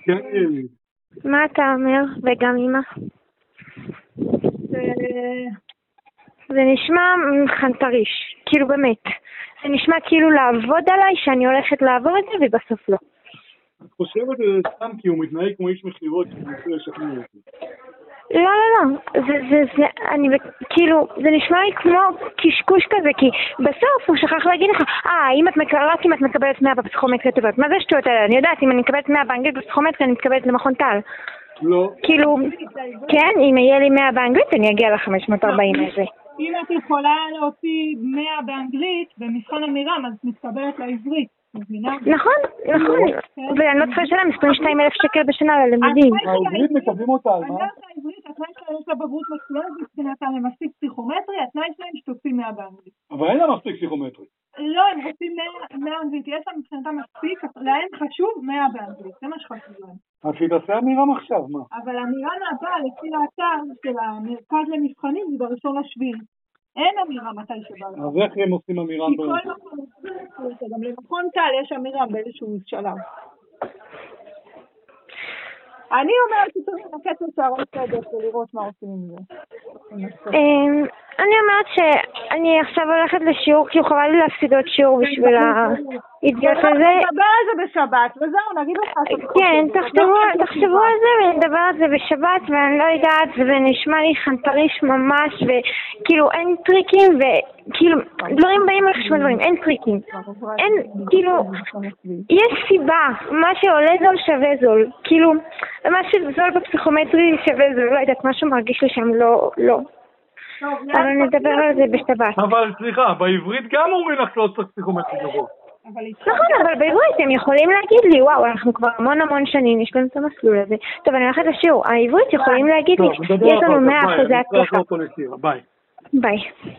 כן, ילי. מה אתה אומר? וגם אמא. זה נשמע חנטריש, כאילו באמת. זה נשמע כאילו לעבוד עליי, שאני הולכת לעבור את זה ובסוף לא. את חושבת סתם כי הוא מתנהג כמו איש מכירות שמנסה לשכנע אותי. לא, כאילו, זה נשמע לי כמו קשקוש כזה, כי בסוף הוא שכח להגיד לך, אם את מקבלת 100 בפסיכומטריה טובות, מה זה שטויות האלה? אני יודעת, אם אני מקבלת 100 באנגלית בפסיכומטריה, אני מתקבלת למכון טל. לא. כאילו, כן, אם יהיה לי 100 באנגלית, אני אגיע ל-540 הזה. אם את יכולה להוציא 100 באנגלית במבחן אמירם, אז מתקבלת לעברית. נכון, ואני לא צריכה לשלם 22,000 שקל בשנה ללימודים. העברית מקבלים אותה על מה? התנאי שלה יש לה בגרות מצוינת מבחינתה למספיק פסיכומטרי, התנאי שלהם שתוצאים 100 באנגלית. אבל אין לה מספיק פסיכומטרי. לא, הם רוצים 100 באנגלית, יש להם מבחינתה מספיק, להם חשוב 100 באנגלית, זה מה שחשוב להם. אז שהיא תעשה אמירם עכשיו, מה? אבל אמירם הבאה לפי האתר של המרכז למבחנים זה בראשון לשביעי. אין אמירה מתי שבא לך. אז איך הם עושים אמירם? כי כל מקום גם למכון טל יש אמירם באיזשהו שלב. אני אומרת שצריך לנקט לשערות סדק ולראות מה עושים עם זה. אני אומרת שאני עכשיו הולכת לשיעור, כי הוא חבל לי להפסיד עוד שיעור בשביל האידיוט הזה. נדבר על זה בשבת, וזהו, נגיד לך. כן, תחשבו על זה ונדבר על זה בשבת, ואני לא יודעת, וזה נשמע לי חנטריש ממש, וכאילו אין טריקים, וכאילו דברים באים על חשבון דברים, אין טריקים. אין, כאילו, יש סיבה, מה שעולה זול שווה זול, כאילו, מה שזול בפסיכומטרי שווה זול, לא יודעת, משהו מרגיש לי שם לא. אבל נדבר על זה בשבת. אבל סליחה, בעברית גם אומרים לך לא צריך פסיכומטרי גבוה. נכון, אבל בעברית הם יכולים להגיד לי, וואו, אנחנו כבר המון שנים, יש לנו את המסלול הזה. טוב, אני הולכת לשיעור. העברית יכולים להגיד לי, יש לנו 100% הצלחה. ביי. ביי.